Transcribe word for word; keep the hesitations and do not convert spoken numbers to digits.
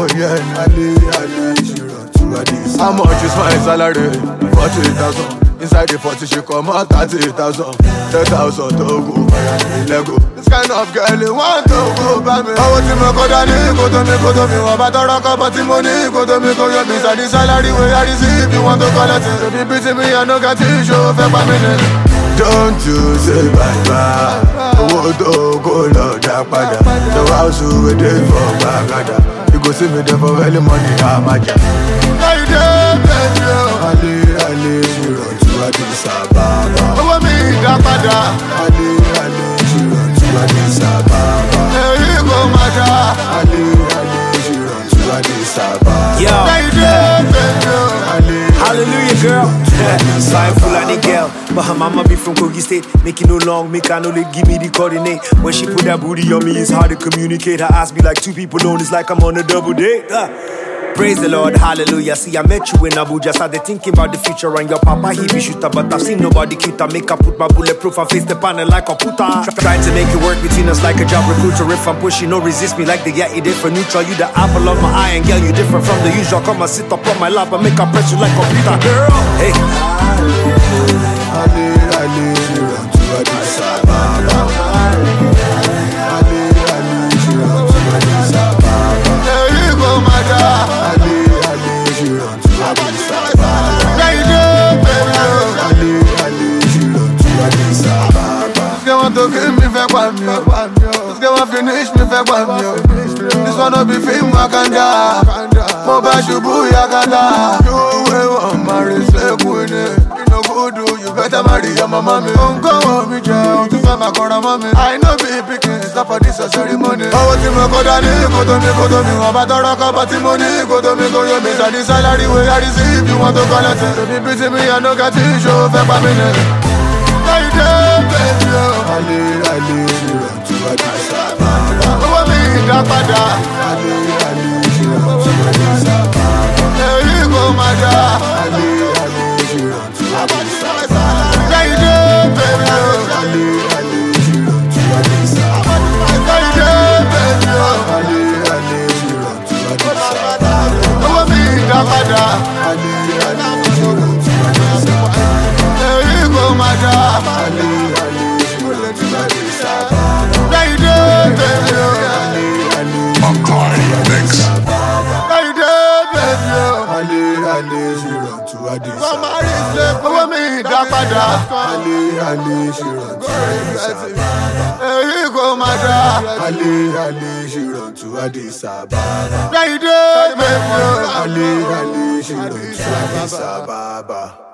yen. Ali, Ali, she run to Addis. How much is my salary? Forty thousand. Inside the forty, she come out thirty thousand. Ten thousand to go, Lego. This kind of girl, you want to go by me. I want to make a daddy, go to me, go to me. What about the rock about the money? Go to me, go to me. Inside the salary where I receive, you want to call it. If you beat me, I know got you, show for a minute. Don't you say bye-bye. Oh, don't go, Lord, Japada. The house we did for Bagada. You go see me there for early money, I'm a jam. I did, baby. Ali, Ali, she run to Addis Ababa. Oh, me, Japada. Ali, Ali, she run to Addis Ababa. There you go, Mada. Ali, Ali, she run to Addis Ababa. Yo. I did, baby. Ali. Hallelujah, girl. Flying full of the girl, but her mama be from Kogi State. Make it no long, make her no late, give me the coordinate. When she put that booty on me, it's hard to communicate. Her ass be like two people on, it's like I'm on a double date. Uh. Praise the Lord, hallelujah. See, I met you in Abuja, started thinking about the future. And your papa, he be shooter, but I've seen nobody cuter. Make her put my bulletproof and face the panel like a puta. Trying to make it work between us like a job recruiter. If I'm pushing, no resist me like the yeah, you did for neutral. You the apple of my eye, and girl, you different from the usual. Come and sit up on my lap and make her press you like a computer. Girl, hey. Ali, Ali, she run to Addis Ababa. Ali, Ali, she run to Addis Ababa. There you go, Mada. Ali, Ali, she run to Addis Ababa. There you go, baby. Ali, Ali, she run to Addis Ababa. This girl want to kill me, fake one me. This girl want finish me, fake one me. This one no be film, Wakanda. Moba shubu yakanda. You will want marry, say queen. You better marry your mama. Don't go on me, child. To find my corner, mommy. I know be picking. Stop for this ceremony. I want to make a daddy. Go to me, go to me. What about the rock about the money? Go to me, go to me. So the salary where I receive, you want to call it. So be busy me, I know got you. Show for a minute. I did, baby. Ali, Ali, she run to Addis Ababa. Oh, me, Japada. Ali, Ali, she run to Addis Ababa. There you go, Mada. Ali, Ali, she run to Addis Ababa. There you go, baby. Ali, Ali, she run to Addis Ababa. There you go, baby. Ali, Ali, she run to Addis Ababa. Oh, me, Japada. Ali, Ali, she run to Addis Ababa. There you go, Mada. Ali, Ali, she run to Addis Ababa. There you go, baby. Ali, Ali, Makai Mix. there you go, baby. Ali, Ali, she run to Addis Ababa. Oh, me, Japada. Ali, Ali, she run to Addis Ababa. There you go, Mada. Ali, Ali, she run to Addis Ababa. There you go, baby. Ali, Ali, she run to Addis Ababa.